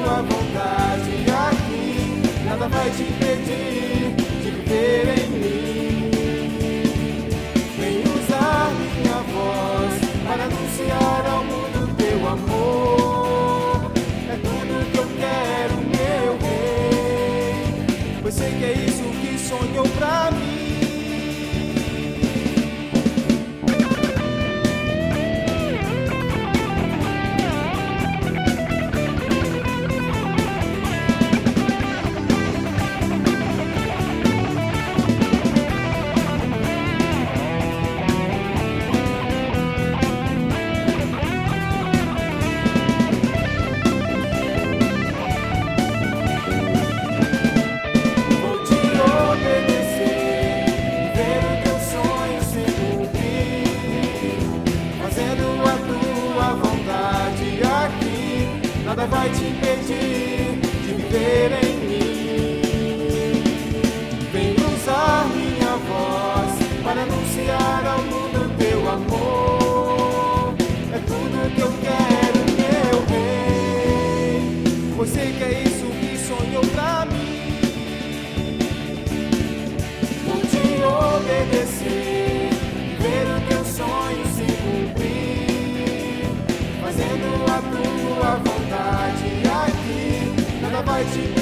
tua vontade aqui. Nada vai te impedir de viver em mim. Vem usar minha voz para anunciar ao mundo teu amor. É tudo que eu quero, meu rei, pois sei que é isso que sonhou pra mim. Nada vai te impedir de viver em mim. Vem usar minha voz para anunciar ao mundo teu amor. É tudo que eu quero, meu rei, pois sei que é isso que sonhou pra mim. Vou te obedecer, ver o teu sonho se cumprir, fazendo a tua vontade aqui. Nada vai te